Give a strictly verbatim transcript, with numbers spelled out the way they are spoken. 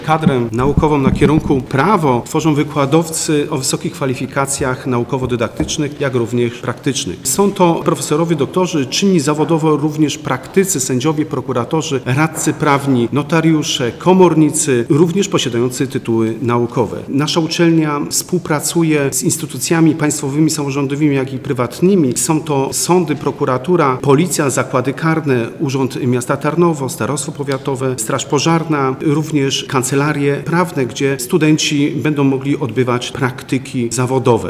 Kadrę naukową na kierunku prawo tworzą wykładowcy o wysokich kwalifikacjach naukowo-dydaktycznych, jak również praktycznych. Są to profesorowie, doktorzy, czynni zawodowo również praktycy, sędziowie, prokuratorzy, radcy prawni, notariusze, komornicy, również posiadający tytuły naukowe. Nasza uczelnia współpracuje z instytucjami państwowymi, samorządowymi, jak i prywatnymi. Są to sądy, prokuratura, policja, zakłady karne, Urząd Miasta Tarnowo, Starostwo Powiatowe, Straż Pożarna, również kancelarie prawne, gdzie studenci będą mogli odbywać praktyki zawodowe.